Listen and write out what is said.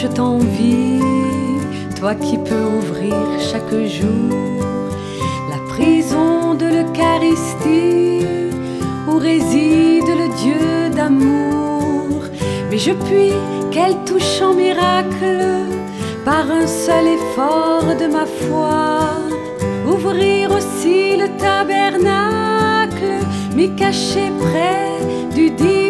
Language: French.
je t'envie, toi qui peux ouvrir chaque jour la prison de l'Eucharistie, où réside le Dieu d'amour. Mais je puis qu'elle touche en miracle, par un seul effort de ma foi, ouvrir aussi le tabernacle, m'y cacher près du divin